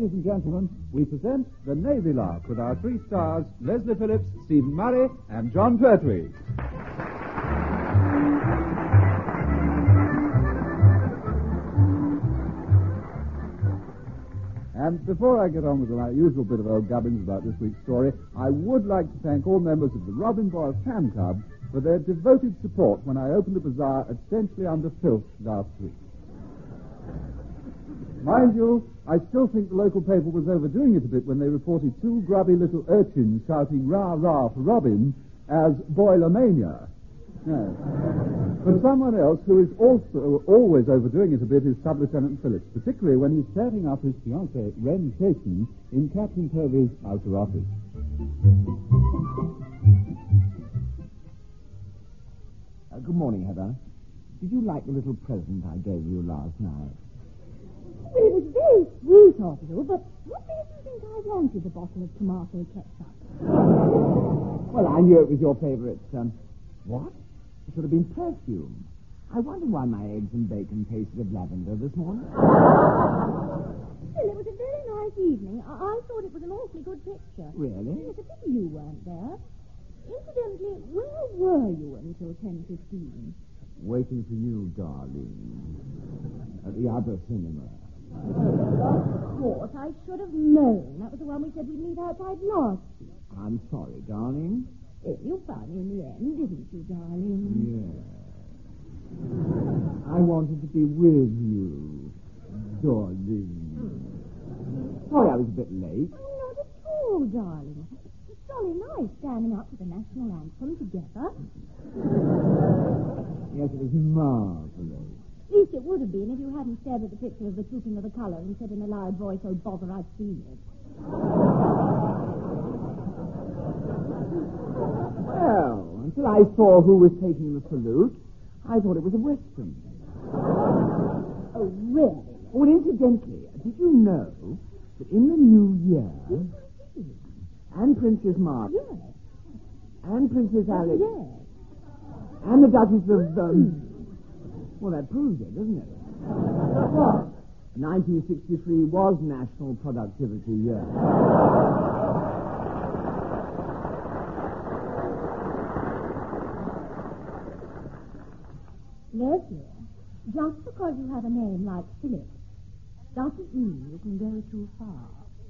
Ladies and gentlemen, we present The Navy Lark with our three stars, Leslie Phillips, Stephen Murray, and John Pertwee. And before I get on with my usual bit of old gubbins about this week's story, I would like to thank all members of the Robin Boyle Fan Club for their devoted support when I opened the bazaar at Essentially Under Filth last week. Mind you, I still think the local paper was overdoing it a bit when they reported two grubby little urchins shouting rah rah for Robin as Boilermania. No. But someone else who is also always overdoing it a bit is Sub-Lieutenant Phillips, particularly when he's setting up his fiancée, Wren Chayton, in Captain Purvey's outer office. Good morning, Heather. Did you like the little present I gave you last night? Well, it was very sweet of you, but what made you think I wanted a bottle of tomato ketchup? Well, I knew it was your favorite, what? It should have been perfume. I wonder why my eggs and bacon tasted of lavender this morning. Well, it was a very nice evening. I thought it was an awfully good picture. Really? It's a pity you weren't there. Incidentally, where were you until 10:15? Waiting for you, darling. At the other cinema. Of course, I should have known. That was the one we said we'd meet outside last week. I'm sorry, darling. You found me in the end, didn't you, darling? Yes. I wanted to be with you, darling. Sorry I was a bit late. Oh, not at all, darling. It's jolly nice standing up to the national anthem together. Yes, it was marvelous. At least it would have been if you hadn't stared at the picture of the trooping of the colour and said in a loud voice, "Oh, bother, I've seen it." Well, until I saw who was taking the salute, I thought it was a Western. Oh, really? Oh, and incidentally, did you know that in the new year, and Princess Margaret, Yes. and Princess Alex, Yes. and the Duchess of, well, that proves it, doesn't it? 1963 was National Productivity Year. Leslie, just because you have a name like Phillips doesn't mean you can go too far.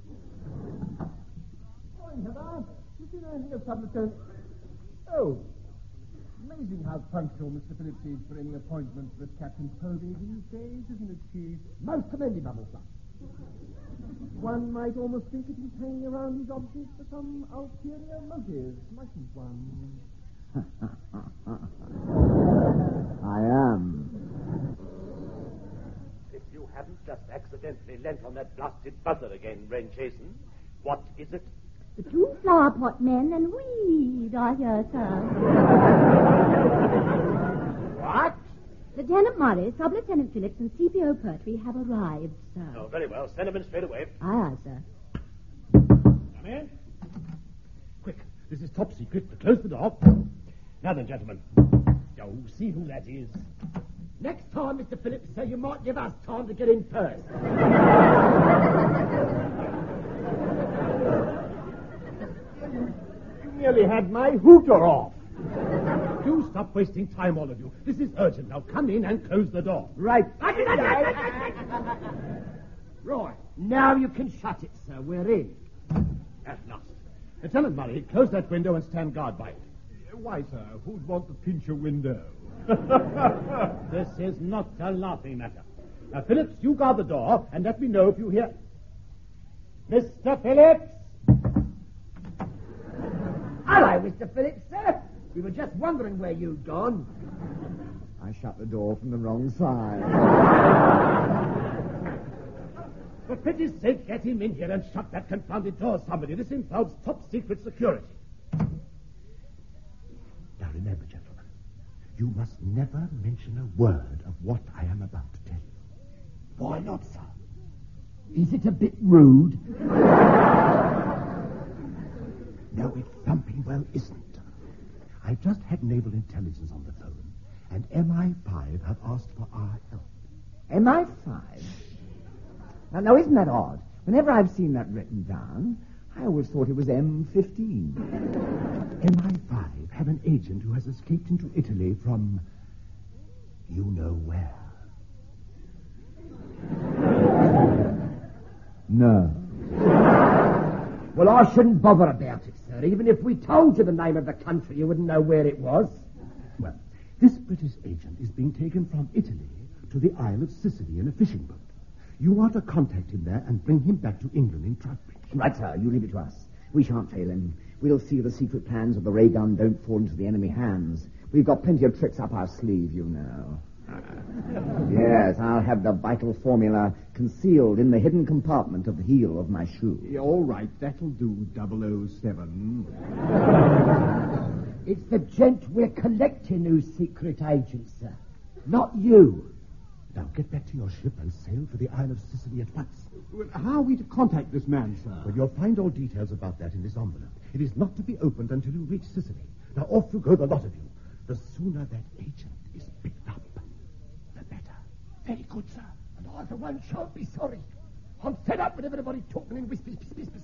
Morning, Heather. You seen anything of Sub-Lieutenant? Oh, amazing how punctual Mr. Phillips is for any appointments with Captain Purvey these days, isn't it, Chief? Most commendable, sir. One might almost think that he's hanging around his offices for some ulterior motives, mightn't one? I am. If you hadn't just accidentally leant on that blasted buzzer again, Wren Chayton, what is it? The two flower pot men and weed are here, sir. What? Lieutenant Murray, Sub-Lieutenant Phillips, and CPO Pertwee have arrived, sir. Oh, very well. Send them in straight away. Aye, aye, sir. Come in. Quick, this is top secret. Close the door. Now then, gentlemen. Oh, see who that is. Next time, Mr. Phillips, sir, you might give us time to get in first. You nearly had my hooter off. Do stop wasting time, all of you. This is urgent. Now come in and close the door. Right. Right. Now you can shut it, sir. We're in. At last. Lieutenant Murray, close that window and stand guard by it. Why, sir? Who'd want to pinch a window? This is not a laughing matter. Now, Phillips, you guard the door and let me know if you hear... Mr. Phillips! Hello, Mr. Phillips, sir. We were just wondering where you'd gone. I shut the door from the wrong side. For pity's sake, get him in here and shut that confounded door, somebody. This involves top-secret security. Now, remember, gentlemen, you must never mention a word of what I am about to tell you. Why not, sir? Is it a bit rude? No, it thumping well isn't. I've just had Naval Intelligence on the phone, and MI5 have asked for our help. MI5? Now, isn't that odd? Whenever I've seen that written down, I always thought it was M15. MI5 have an agent who has escaped into Italy from you know where. No. Well, I shouldn't bother about it, sir. Even if we told you the name of the country, you wouldn't know where it was. Well, this British agent is being taken from Italy to the Isle of Sicily in a fishing boat. You are to contact him there and bring him back to England in Troutbridge. Right, sir. You leave it to us. We shan't fail him. We'll see the secret plans of the ray gun don't fall into the enemy hands. We've got plenty of tricks up our sleeve, you know. Yes, I'll have the vital formula concealed in the hidden compartment of the heel of my shoe. Yeah, all right, that'll do, 007. It's the gent we're collecting who's secret agent, sir. Not you. Now get back to your ship and sail for the Isle of Sicily at once. Well, how are we to contact this man, sir? Well, you'll find all details about that in this envelope. It is not to be opened until you reach Sicily. Now off you go, the lot of you. The sooner that agent is picked up, the better. Very good, sir. And I, for one, shan't be sorry. I'm fed up with everybody talking in whispers.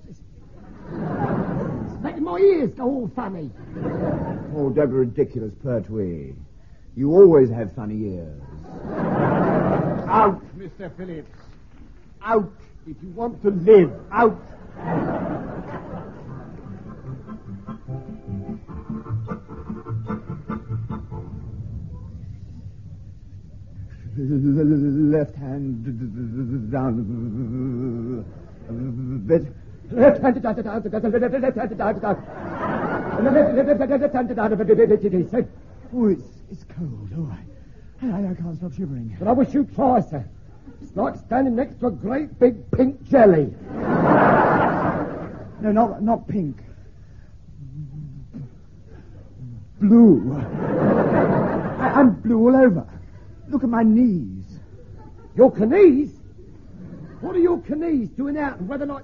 It's making my ears go all funny. Oh, don't be ridiculous, Pertwee. You always have funny ears. Out, Mr. Phillips. Out, if you want to live. Out. Left hand down a bit. Left hand down. Oh, it's cold. Oh, I can't stop shivering. But I wish you'd try, sir. It's like standing next to a great big pink jelly. No, not pink. Blue. I'm blue all over. Look at my knees. Your knees? What are your knees doing out and whether or not...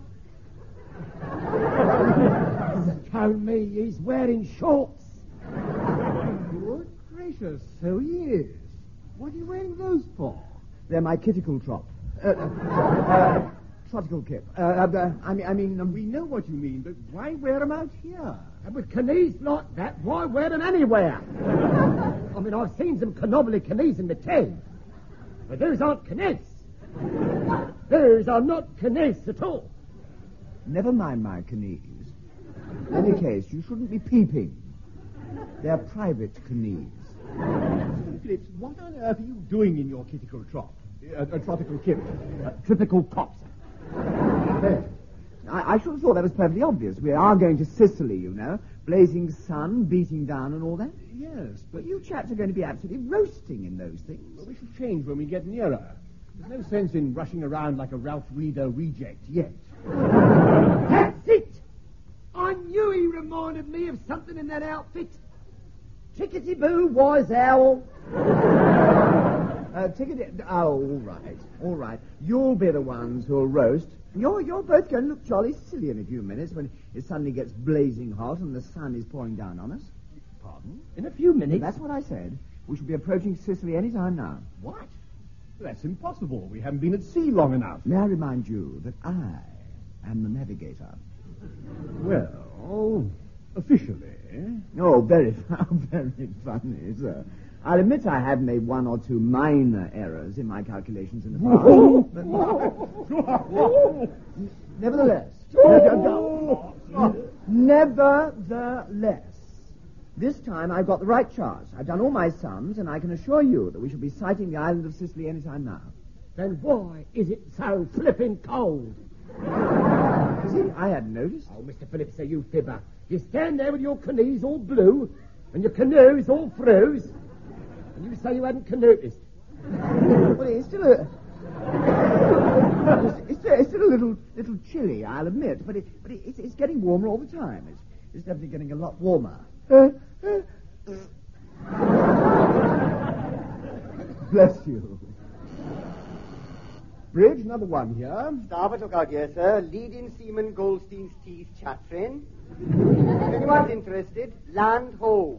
Tell me he's wearing shorts. Good gracious, so he is. What are you wearing those for? They're my kittical trop. Trotical kip. We know what you mean, but why wear them out here? And with knees like that, why wear them anywhere? I mean, I've seen some canobbly knees in the tent. But those aren't knees. Those are not knees at all. Never mind my knees. In any case, you shouldn't be peeping. They're private knees. Phillips, what on earth are you doing in your kittical trop? A tropical kip. Typical cops. I should have thought that was perfectly obvious. We are going to Sicily, you know. Blazing sun, beating down and all that. Yes, But you chaps are going to be absolutely roasting in those things. but we shall change when we get nearer. There's no sense in rushing around like a Ralph Reeder reject yet. That's it! I knew he reminded me of something in that outfit. Chickadee-boo, wise owl. All right. You'll be the ones who'll roast. You're both going to look jolly silly in a few minutes when it suddenly gets blazing hot and the sun is pouring down on us. Pardon? In a few minutes. That's what I said. We shall be approaching Sicily any time now. What? That's impossible. We haven't been at sea long enough. May I remind you that I am the navigator. Well, officially. Oh, very funny, sir. I'll admit I have made one or two minor errors in my calculations in the past. Nevertheless, this time I've got the right charts. I've done all my sums, and I can assure you that we shall be sighting the island of Sicily any time now. Then why is it so flipping cold? See, I hadn't noticed. Oh, Mr. Phillips, you fibber. You stand there with your knees all blue, and your canoes all froze, and you say you hadn't noticed. Well, it's still a little chilly, I'll admit, but it's getting warmer all the time. It's definitely getting a lot warmer. Bless you. Bridge number 1 here. Starboard lookout here, sir. Leading seaman Goldstein's teeth, Chatrin. If anyone's interested, land ho.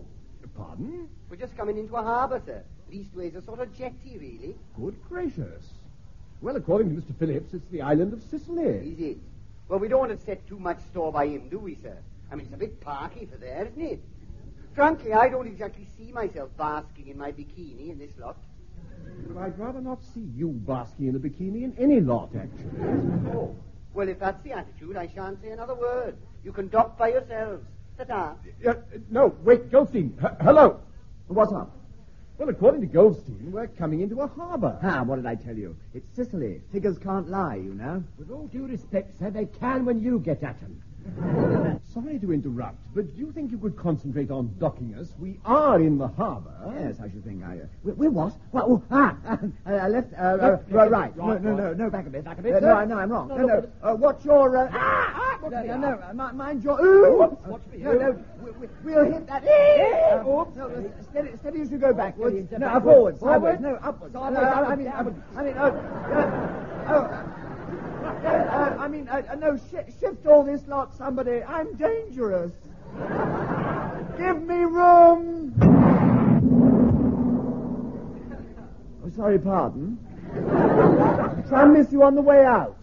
Pardon? We're just coming into a harbour, sir. Leastways a sort of jetty, really. Good gracious. Well, according to Mr. Phillips, it's the island of Sicily. Is it? Well, we don't want to set too much store by him, do we, sir? I mean, it's a bit parky for there, isn't it? Frankly, I don't exactly see myself basking in my bikini in this lot. But I'd rather not see you basking in a bikini in any lot, actually. Oh. Well, if that's the attitude, I shan't say another word. You can dock by yourselves. Ta-ta. No, wait, Goldstein. Hello. What's up? Well, according to Goldstein, we're coming into a harbor. What did I tell you? It's Sicily. Figures can't lie, you know. With all due respect, sir, they can when you get at them. Sorry to interrupt, but do you think you could concentrate on docking us? We are in the harbor. Yes, I should think we're what? Left, right. No, back a bit. No, I'm wrong. No, what's your, mind your, No, we'll hit that. Steady as you go backwards. No, forward, sideways, no, upwards. No, shift all this lot, somebody. I'm dangerous. Give me room. Oh, sorry, pardon. Try and miss you on the way out.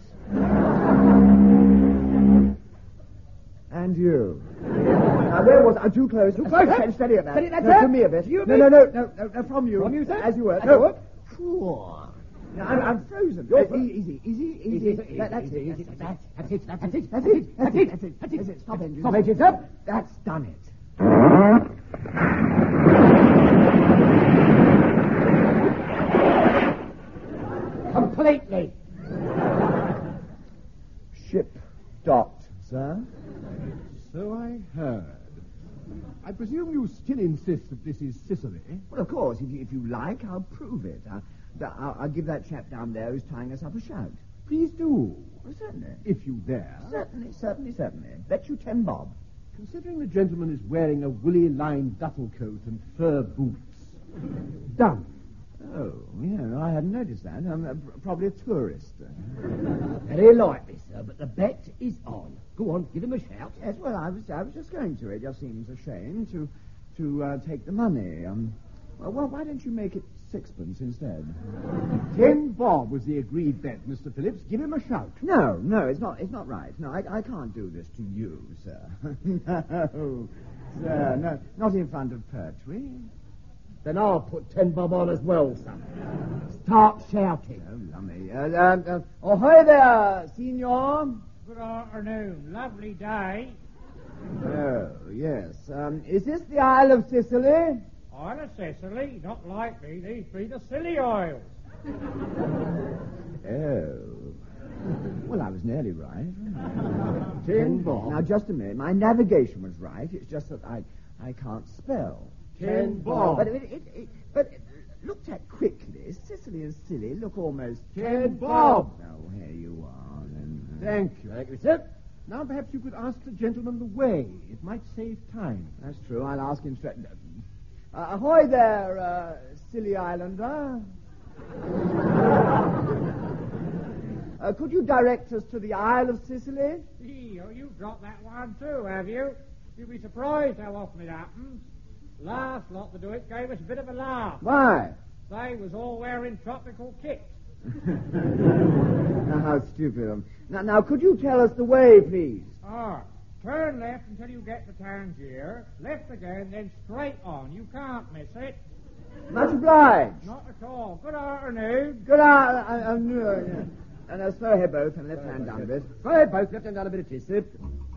And you. Now, where was I? Too close. Too close. Steady a bit. Steady, that's no, it. to me a bit. You No, from you. From you, sir? As you were. As you were. No, I'm frozen. Easy. That's it. Stop engine. Stop engine, sir. That's done it. Completely. Ship docked, sir. So I heard. I presume you still insist that this is Sicily? Well, of course, if you like, I'll prove it. I'll give that chap down there who's tying us up a shout. Please do. Well, certainly. If you dare. Certainly. Bet you 10 bob. Considering the gentleman is wearing a woolly-lined duffel coat and fur boots. Done. Oh, yeah, I hadn't noticed that. I'm probably a tourist. Very likely, sir, but the bet is on. Go on, give him a shout. Yes, well, I was just going to. It just seems a shame to take the money. Well, why don't you make it 6pence instead? 10 bob was the agreed bet, Mr. Phillips. Give him a shout. No, it's not right. No, I can't do this to you, sir. No, sir, no, not in front of Pertwee. Then I'll put 10 bob on as well, son. Start shouting. Oh, lummy. Ahoy there, senor. Good afternoon. Lovely day. Oh, yes. Is this the Isle of Sicily? Isle of Sicily? Not likely. These be the Scilly Isles. Oh. Well, I was nearly right. 10 bob. Now, just a minute. My navigation was right. It's just that I can't spell. 10 bob. But looked at quickly, Sicily and silly look almost... 10 bob. Oh, here you are, then. Thank you, sir. Now, perhaps you could ask the gentleman the way. It might save time. That's true. I'll ask him straight... ahoy there, silly islander. Could you direct us to the Isle of Sicily? Gee, oh, you dropped that one too, have you? You'd be surprised how often it happens. Last lot to do it gave us a bit of a laugh. Why? They was all wearing tropical kits. Now, how stupid. Now, could you tell us the way, please? Turn left until you get to Tangier. Left again, then straight on. You can't miss it. Much obliged. Not at all. Good afternoon. Good afternoon. And slow ahead both, and left hand down a bit. Slow ahead both, left hand down a bit, it is, sir.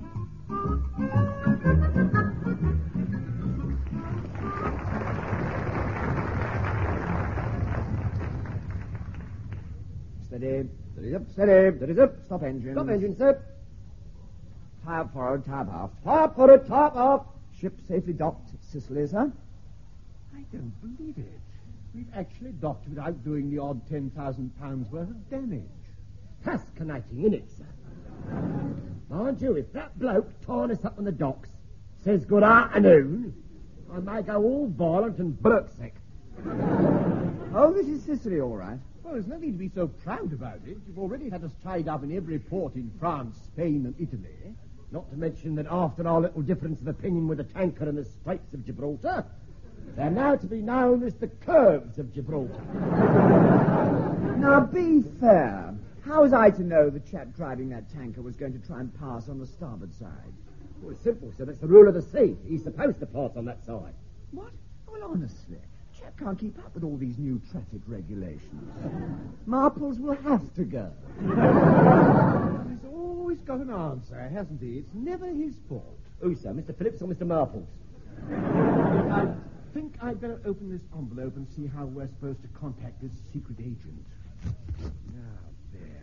Steady. Steady up. Steady. Steady up. Stop engine. Stop engine, sir. Tie up forward, tie up aft. Tie up forward, tie up aft. Ship safely docked, Sicily, sir. I don't believe it. We've actually docked without doing the odd £10,000 worth of damage. Fascinating, innit, sir? Mind you, if that bloke tying us up on the docks says good afternoon, I may go all violent and berserk. Oh, this is Sicily, all right. Well, there's no need to be so proud about it. You've already had us tied up in every port in France, Spain, and Italy. Not to mention that after our little difference of opinion with the tanker in the Straits of Gibraltar, They're now to be known as the curves of Gibraltar. Now, be fair. How was I to know the chap driving that tanker was going to try and pass on the starboard side? Well, it's simple, sir. That's the rule of the sea. He's supposed to pass on that side. What? Well, honestly, chap can't keep up with all these new traffic regulations. Marples will have to go. He's always got an answer, hasn't he? It's never his fault. Who, sir? Mr. Phillips or Mr. Marples? I think I'd better open this envelope and see how we're supposed to contact this secret agent. Now, then.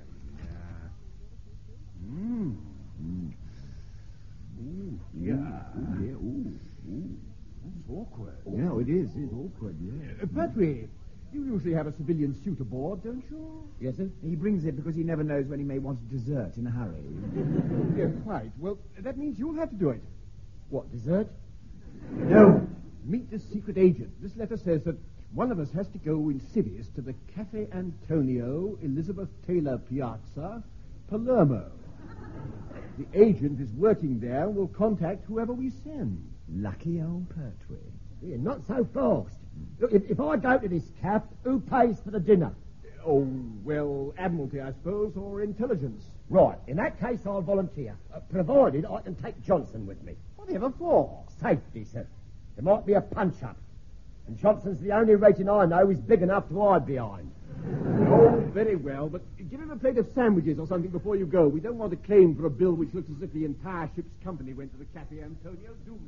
Ooh, yeah. That's awkward. Yeah, it is. It's awkward, yeah. Pertwee, you usually have a civilian suit aboard, don't you? Yes, sir? He brings it because he never knows when he may want a dessert in a hurry. Yes, quite. Well, that means you'll have to do it. What, dessert? No. Meet the secret agent. This letter says that one of us has to go in civies to the Cafe Antonio, Elizabeth Taylor Piazza, Palermo. The agent is working there and will contact whoever we send. Lucky old Pertwee. Yeah, not so fast. Look, if I go to this caf, who pays for the dinner? Oh, well, Admiralty, I suppose, or intelligence. Right, in that case I'll volunteer, provided I can take Johnson with me. Whatever for? Safety, sir. There might be a punch-up. And Johnson's the only rating I know who's big enough to hide behind. Oh, very well, but give him a plate of sandwiches or something before you go. We don't want to claim for a bill which looks as if the entire ship's company went to the Cafe Antonio, do we?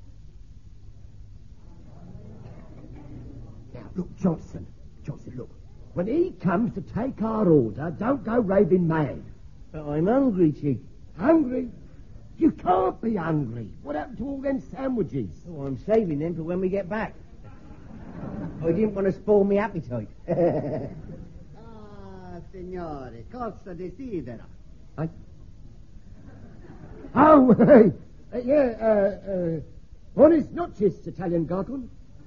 Now, look, Johnson, look. When he comes to take our order, don't go raving mad. I'm hungry, Chief. Hungry? You can't be hungry. What happened to all them sandwiches? Oh, I'm saving them for when we get back. I didn't want to spoil my appetite. Signore, cosa desidera? Oh, buenas noches, Italian gargoyle.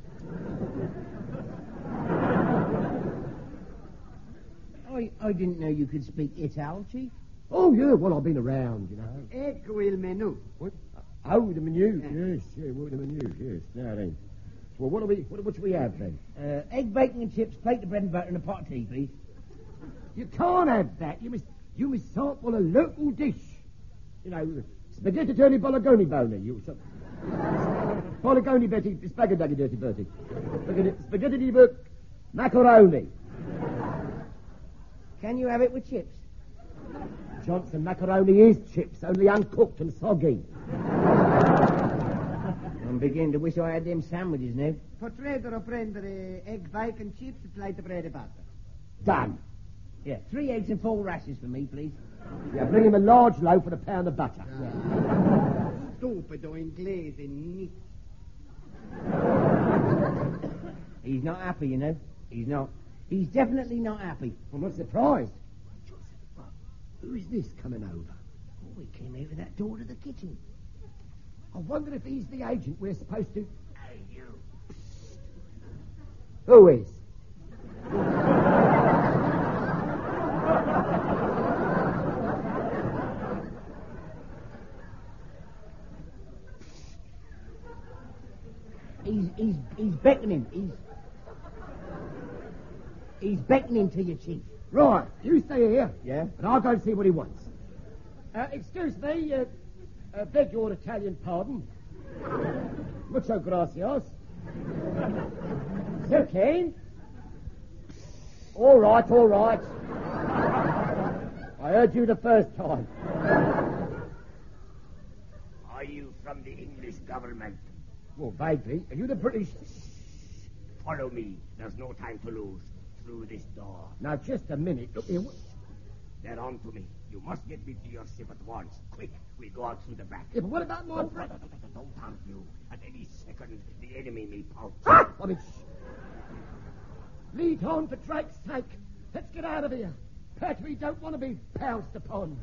I didn't know you could speak Ital, Chief. Oh, yeah, well, I've been around, you know. Ecco il menù. What? Oh, the menu. Yes, well, the menu, yes. Now then. Well, what should we have then? Egg, bacon and chips, plate of bread and butter and a pot of tea, please. You can't have that. You must sample a local dish. You know, spaghetti turny bologoni boner. Bologoni Betty, spaghetti dirty Bertie. Spaghetti book, macaroni. Can you have it with chips? Johnson, macaroni is chips, only uncooked and soggy. I'm beginning to wish I had them sandwiches now. Potrebbero prendere egg, bacon, chips, plate of bread and butter. Done. Yeah, 3 eggs and 4 rashers for me, please. Yeah, bring him a large loaf and a pound of butter. Stupido inglese, nit. He's not happy, you know. He's not. He's definitely not happy. I'm not surprised. Who is this coming over? Oh, he came over that door to the kitchen. I wonder if he's the agent we're supposed to... Hey, you. Psst. Who is? He's beckoning. He's beckoning to you, Chief. Right, you stay here. Yeah? And I'll go and see what he wants. Excuse me, beg your Italian pardon. Mucho gracias. Sir Kane? All right. I heard you the first time. Are you from the English government? Well, vaguely. Are you the British... Follow me. There's no time to lose. Through this door. Now, just a minute. Look here. They're on to me. You must get me to your ship at once. Quick, we go out through the back. Yeah, but what about my... Don't harm you. At any second, the enemy may pounce. Ah! I mean, lead on, for Drake's sake. Let's get out of here. Pertwee don't want to be pounced upon.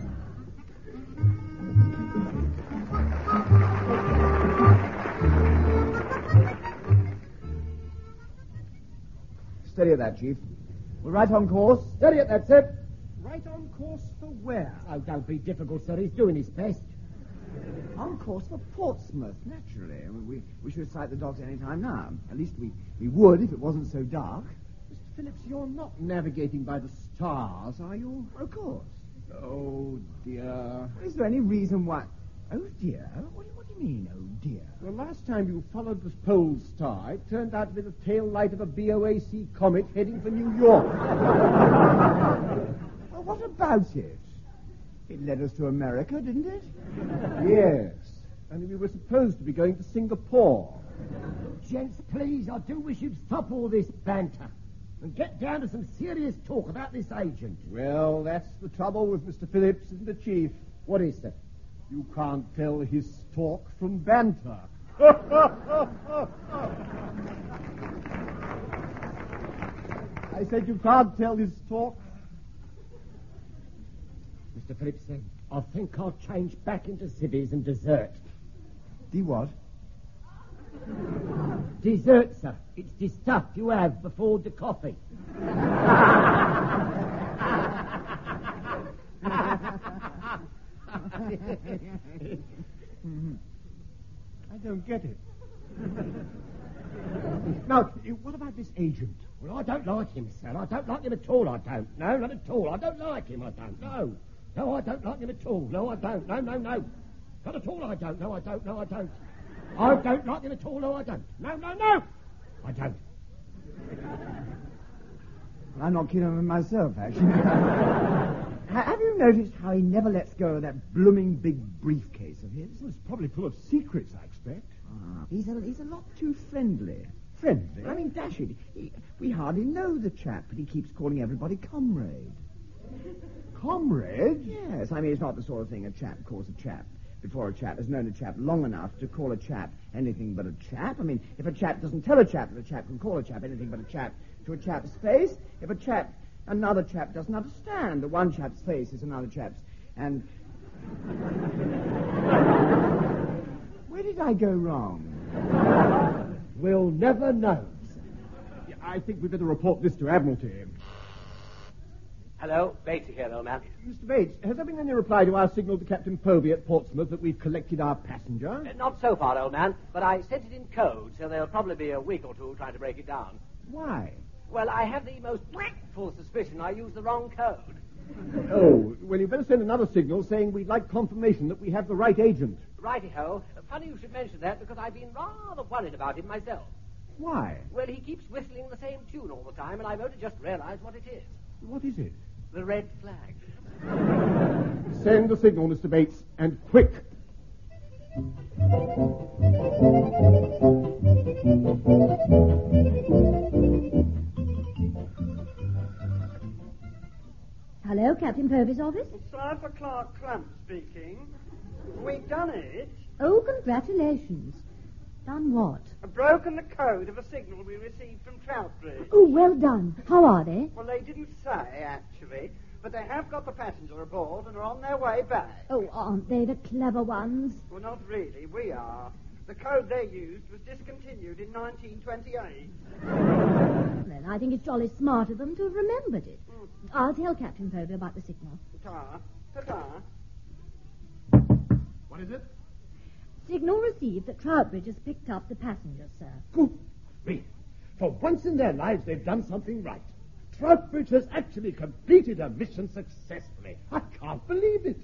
Steady at that, Chief. We're right on course. Steady at that, sir. Right on course for where? Oh, don't be difficult, sir. He's doing his best. On course for Portsmouth, naturally. I mean, we should sight the docks any time now. At least we would if it wasn't so dark. Mr. Phillips, you're not navigating by the stars, are you? Of course. Oh, dear. Is there any reason why... Oh, dear? What do you mean, oh, dear? The last time you followed the pole star, it turned out to be the tail light of a BOAC comet heading for New York. Well, what about it? It led us to America, didn't it? Yes. And we were supposed to be going to Singapore. Gents, please, I do wish you'd stop all this banter and get down to some serious talk about this agent. Well, that's the trouble with Mr. Phillips, isn't it, Chief? What is that? You can't tell his talk from banter. I said you can't tell his talk. Mr. Phillips, I think I'll change back into civvies and dessert. The what? Dessert, sir. It's the stuff you have before the coffee. I don't get it. Now, what about this agent? Well, I don't like him, sir. I don't like him at all, I don't. No, not at all. I don't like him, I don't. No. No, I don't like him at all. No, I don't. No. Not at all, I don't. No, I don't. I don't like him at all. No, I don't. No. I don't. I'm not keen on him myself, actually. Have you noticed how he never lets go of that blooming big briefcase of his? Well, it's probably full of secrets, I expect. He's a lot too friendly. Friendly? I mean, dash it. We hardly know the chap, but he keeps calling everybody comrade. Comrade? Yes, I mean, it's not the sort of thing a chap calls a chap before a chap has known a chap long enough to call a chap anything but a chap. I mean, if a chap doesn't tell a chap that a chap can call a chap anything but a chap to a chap's face, if another chap doesn't understand that one chap's face is another chap's, and... Where did I go wrong? We'll never know. Yeah, I think we'd better report this to Admiralty. Hello, Bates here, old man. Mr. Bates, has there been any reply to our signal to Captain Povey at Portsmouth that we've collected our passenger? Not so far, old man, but I sent it in code, so there'll probably be a week or two trying to break it down. Why? Well, I have the most full suspicion I used the wrong code. Oh, well, you'd better send another signal saying we'd like confirmation that we have the right agent. Righty-ho. Funny you should mention that, because I've been rather worried about him myself. Why? Well, he keeps whistling the same tune all the time, and I've only just realized what it is. What is it? The red flag. Send the signal, Mr. Bates, and quick. Hello, Captain Povey's office? Cypher Clark Clump speaking. We've done it. Oh, congratulations. Done what? Broken the code of a signal we received from Troutbridge. Oh, well done. How are they? Well, they didn't say, actually, but they have got the passenger aboard and are on their way back. Oh, aren't they the clever ones? Well, not really. We are. The code they used was discontinued in 1928. Then I think it's jolly smart of them to have remembered it. I'll tell Captain Povey about the signal. Ta-ta. Ta-ta. What is it? Signal received that Troutbridge has picked up the passenger, sir. Good grief. For once in their lives, they've done something right. Troutbridge has actually completed a mission successfully. I can't believe it.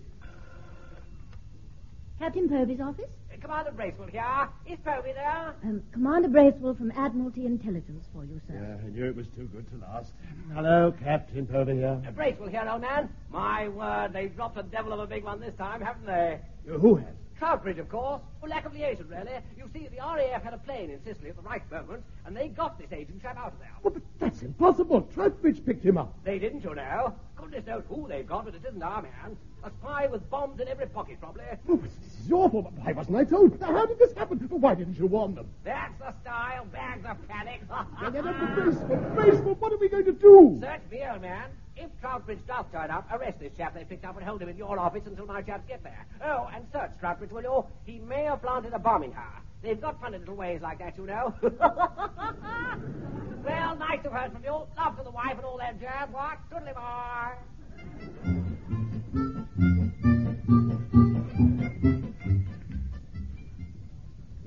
Captain Povey's office? Commander Bracewell here. Is Povey there? Commander Bracewell from Admiralty Intelligence for you, sir. Yeah, I knew it was too good to last. Hello, Captain Povey here. Bracewell here, old man. My word, they've dropped a devil of a big one this time, haven't they? Who has? Troutbridge, of course. For lack of liaison, really. You see, the RAF had a plane in Sicily at the right moment, and they got this agent chap out of there. Well, but that's impossible. Troutbridge picked him up. They didn't, you know. Goodness knows who they've got, but it isn't our man. A spy with bombs in every pocket, probably. Oh, but this is awful. Why wasn't I told? How did this happen? Why didn't you warn them? That's the style. Bags of panic. Bracewell, what are we going to do? Search me, old man. If Troutbridge does turn up, arrest this chap they picked up and hold him in your office until my chaps get there. Oh, and search Troutbridge, will you? He may have planted a bomb in her. They've got funny little ways like that, you know. Well, nice to have heard from you. Love to the wife and all that jazz. What? Toodly bye.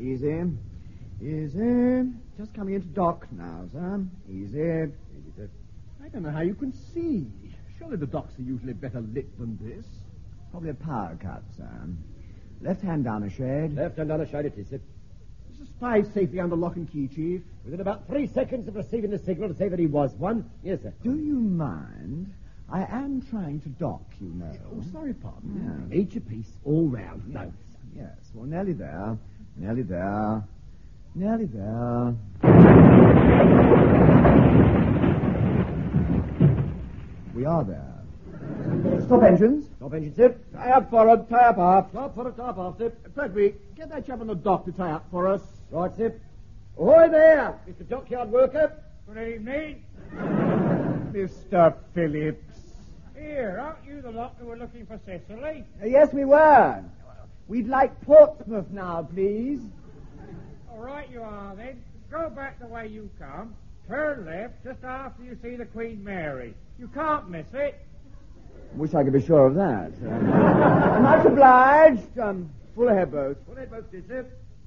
Easy. Easy. Just coming into dock now, sir. Easy. Easy, sir. I don't know how you can see. Surely the docks are usually better lit than this. Probably a power cut, sir. Left hand down a shade. Left hand on a shade it is, sir. Is the spy safely under lock and key, Chief? Within about 3 seconds of receiving the signal to say that he was one. Yes, sir. Do you mind? I am trying to dock, you know. Oh, sorry, pardon. Yeah. Each a piece, all round. No. Yes, well, nearly there. Nearly there. Nearly there. We are there. Stop engines. Stop engine, sir. Tie up forward, tie up aft. Stop for a top off, sir. Pertwee, get that chap on the dock to tie up for us. Right, sir. Ahoy there, Mr. Dockyard Worker. Good evening. Mr. Phillips. Here, aren't you the lot who were looking for Cecily? Yes, we were. We'd like Portsmouth now, please. All right, you are then. Go back the way you come. Turn left just after you see the Queen Mary. You can't miss it. Wish I could be sure of that. Much obliged. Full ahead, boat. Full ahead, boat, sir.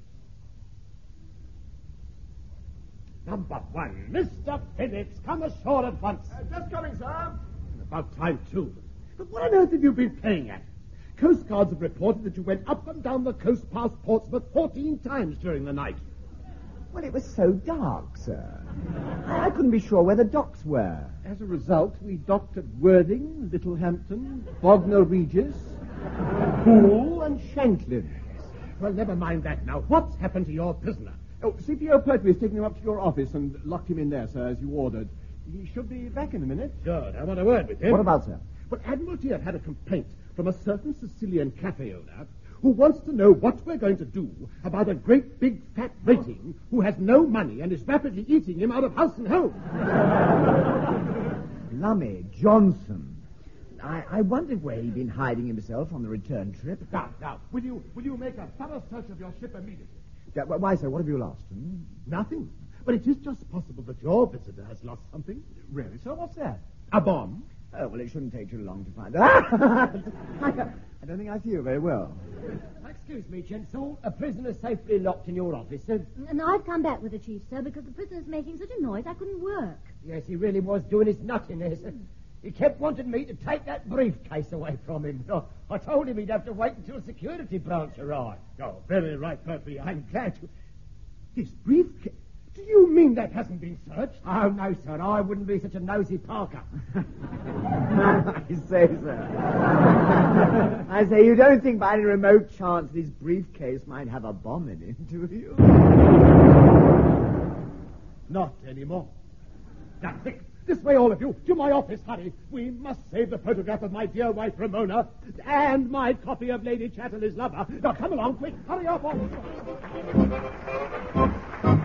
Number 1, Mr. Phillips, come ashore at once. Just coming, sir. About time, too. But what on earth have you been playing at? Coast Guards have reported that you went up and down the coast past Portsmouth 14 times during the night. Well, it was so dark, sir. I couldn't be sure where the docks were. As a result, we docked at Worthing, Littlehampton, Bognor Regis, Poole, and Shanklin. Well, never mind that now. What's happened to your prisoner? Oh, CPO Pertwee has taken him up to your office and locked him in there, sir, as you ordered. He should be back in a minute. Good. I want a word with him. What about, sir? Well, Admiralty have had a complaint from a certain Sicilian cafe owner who wants to know what we're going to do about a great big fat rating who has no money and is rapidly eating him out of house and home. Lummy Johnson. I wondered where he'd been hiding himself on the return trip. Now, will you make a thorough search of your ship immediately? Why, sir? What have you lost? Nothing. But it is just possible that your visitor has lost something. Really, sir? What's that? A bomb. Oh, well, it shouldn't take too long to find out. I don't think I see you very well. Excuse me, Gensall. A prisoner safely locked in your office, sir. And I've come back with the chief, sir, because the prisoner's making such a noise I couldn't work. Yes, he really was doing his nuttiness. He kept wanting me to take that briefcase away from him. So I told him he'd have to wait until the security branch arrived. Oh, very right, Pertwee. I'm glad to... This briefcase... Do you mean that hasn't been searched? Oh, no, sir. I wouldn't be such a nosy Parker. I say, sir. I say, you don't think by any remote chance this briefcase might have a bomb in it, do you? Not anymore. Now, quick. This way, all of you. To my office, hurry. We must save the photograph of my dear wife, Ramona, and my copy of Lady Chatterley's Lover. Now, come along, quick. Hurry up.